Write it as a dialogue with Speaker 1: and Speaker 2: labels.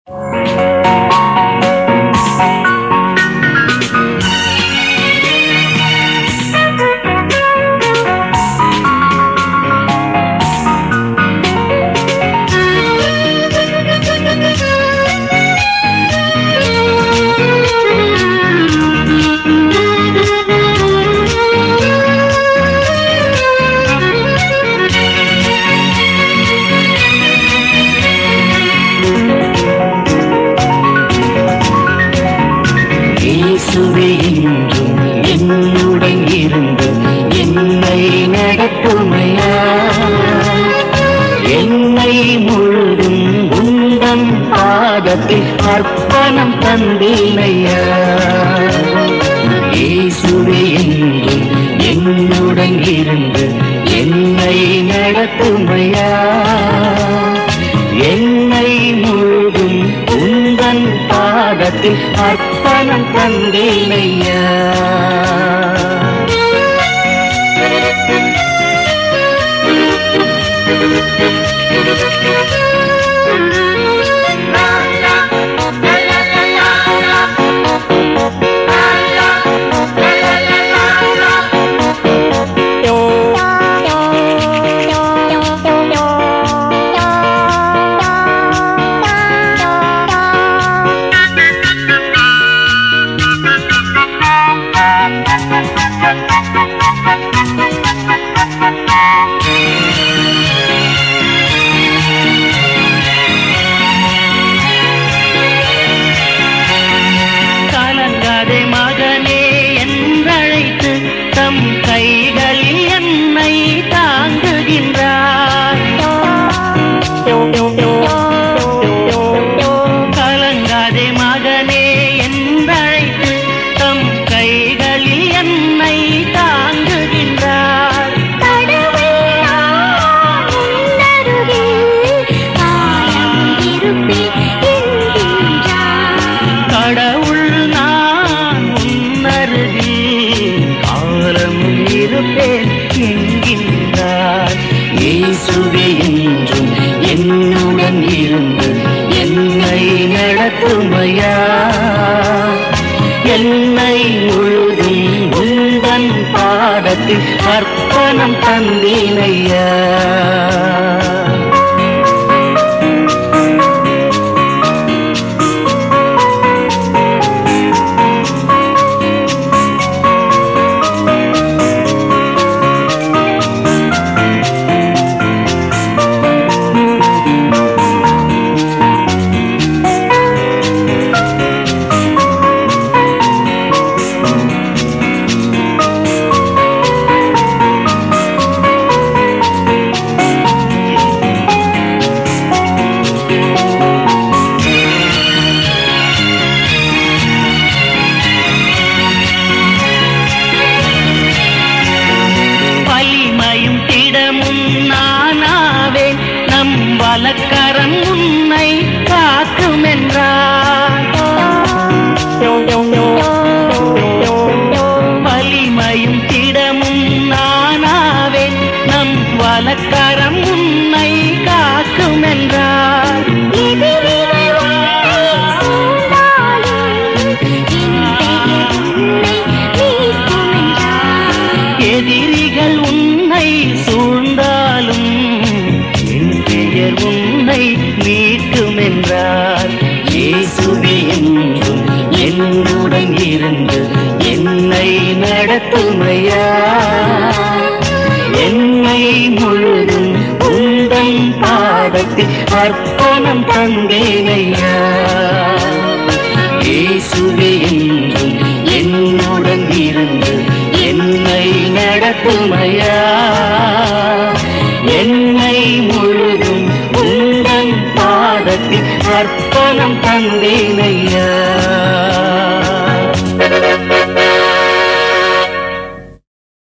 Speaker 1: இயேசுவே என்றும் என்னுடன் இருந்து என்னை நடத்துமையா, என்னை முழுதும் உந்தன் பாதத்தில் அர்ப்பணம் தந்தேனையா. இயேசுவே என்றும் என்னுடன் இருந்து என்னை நடத்துமையா, என்னை முழுதும் உந்தன் பாதத்தில் அர்ப்பணம் தந்தேனையா. கலங்காதே மகனே என்றழைத்து தம் கைகளில் என்னை தாங்குகின்றார். கலங்காதே மகனே என்றழைத்து தம் கைகளில் என்னை தாங்குகின்றார். கடவுள் நான் உன்னருகில் காலம் இருப்பேன் என்கின்றார். இயேசுவே என்றும் என்னுடன் இருந்து என்னை நடத்துமையா, என்னை முழுதும் உந்தன் பாதத்தில் அர்ப்பணம் தந்தேனையா. வலிமையும் திடமும் நானாவே, நம் வலக்கரம் உன்னை காக்கும் என்றார். வலிமையும் திடமும் நானாவே, நம் வலக்கரம் உன்னை காக்கும் என்றார். எதிரிகள் உன்னை சூழ்ந்தாலும் என் பெயர் உன்னை மீட்கும் என்றார். இயேசுவே என்றும் என்னுடன் இருந்து என்னை நடத்துமையா, என்னை முழுதும் உந்தன் பாதத்தில் அர்ப்பணம் தந்தேனையா. இயேசுவே என்றும் என்னுடன் இருந்து என்னை நடத்துமையா, என்னை முழுதும் உந்தன் பாதத்தில் அர்ப்பணம் தந்தேனையா.